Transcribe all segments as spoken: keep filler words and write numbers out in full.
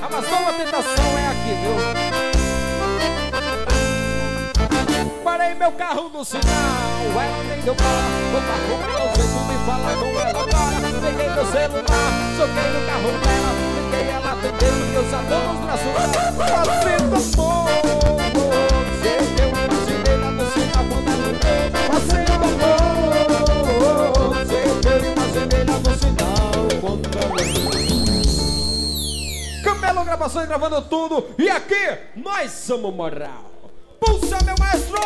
A mais nova tentação é aqui, viu? Parei meu carro no sinal, ela nem deu bola. Vou pra rua, eu sei tudo e falar com ela agora. Peguei meu celular, joguei no carro dela. Fiquei ela atendendo, meus adornos nos braços dela. Fazendo amor, sei que eu imaginei lá no sinal quando ela veio. Fazendo amor, sei que eu imaginei lá no sinal quando ela veio. Camelo Gravações gravando tudo. E aqui, nós somos moral. Pulsa, meu maestro!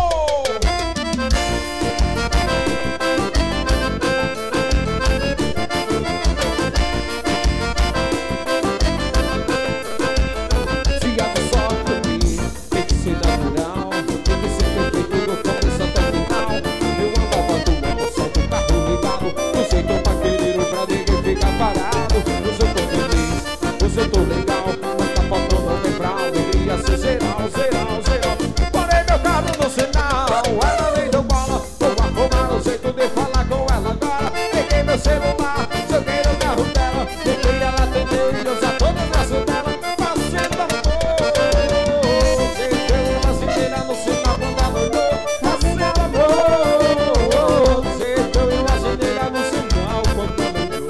Se abre só pra mim, tem que ser natural. Tem que ser perfeito do começo até o final. Eu andava do lado, só do carro ligado. Não sei que eu paqueiro pra ninguém ficar parado. Hoje eu tô feliz, hoje eu tô legal. Mas tá faltando lembrar, alegria ser geral, geral, geral. No sinal, ela nem deu bola. Vou arrumar um jeito de falar com ela agora. Peguei meu celular, joguei no carro dela. Peguei ela atendeu e eu já tô no braço dela. Fazendo amor, sei que eu imaginei lá no sinal quando ela olhou. Fazendo amor, sei que eu imaginei lá no sinal quando ela olhou.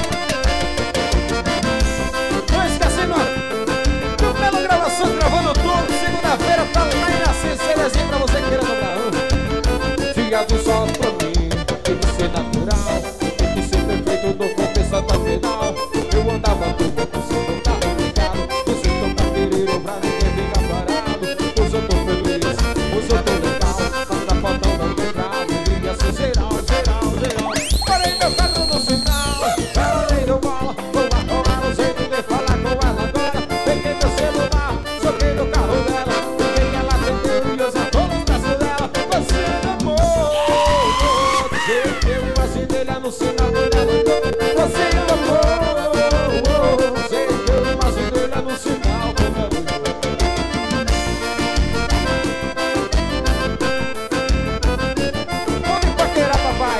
Não esquece não, Camelo Gravações gravando tudo. Segunda-feira tá lá e nasce Cerezinho pra você queira dobrar. Fiado só pra mim, tem que ser natural. Tem que ser perfeito do começo até o final. Eu andava tudo com seu carro ligado. Você toca querer pra ninguém ficar parado. Hoje eu tô feliz, hoje eu tô legal. Mas tá faltando lembrar, alegria ser geral, geral, geral. Parei meu carro no sinal, ela nem deu bola. Vou arrumar um jeito de falar com ela agora. Peguei meu celular, joguei no carro dela. Peguei ela atendeu e eu já tô nos braços dela. Fazendo amor, sei que eu imaginei lá no sinal quando ela olhou. Fazendo amor, sei que eu imaginei lá no sinal quando ela olhou. Vamos paquerar, papai.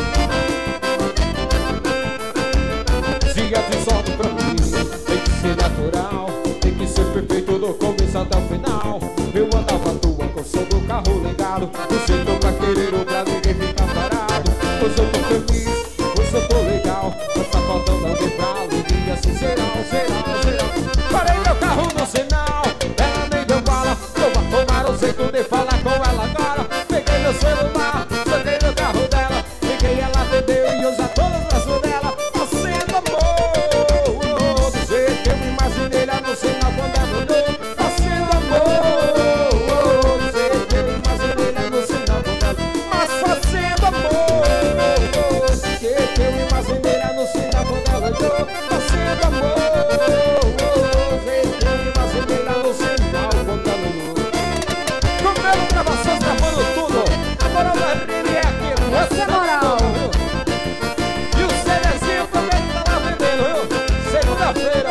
Siga de sorte pra mim, tem que ser natural. Tem que ser perfeito do começo até o final. Eu andava à toa com o som do carro ligado. Você tô pra querer ou pra ninguém ficar parado. Hoje eu tô feliz, hoje eu tô legal. Mas tá faltando alguém pra alegria assim geral, geral, geral. Parei meu carro no sinal, ela nem deu bala. Vou arrumar um jeito de falar com ela agora. Peguei meu celular, joguei no carro dela. Peguei ela atendeu e eu já tô nos braços dela. Fazendo amor, do jeito que eu me imaginei lá no sinal quando ela olhou. Fazendo amor, do jeito que eu me imaginei lá no sinal quando ela olhou. Mas fazendo amor, do jeito que eu me imaginei lá no sinal quando ela olhou. Fazendo amor, do jeito que eu me imaginei lá no sinal quando ela olhou. Camelo Gravações gravando tudo. A moral da R M é aqui, Essa é moral. e o Cerezinho também tá lá vendendo, viu? Segunda-feira.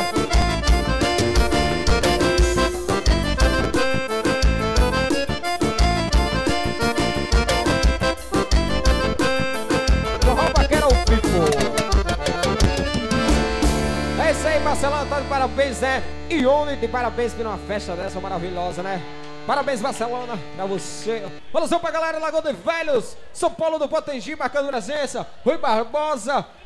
Forró Paquera o Pipo. É isso aí, Marcelão, tá de parabéns, né? E Oni, de parabéns por uma festa dessa maravilhosa, né? Parabéns, Barcelona, pra você. Alusão pra galera Lagoa de Velhos, São Paulo do Potengi, marcando presença. Rui Barbosa,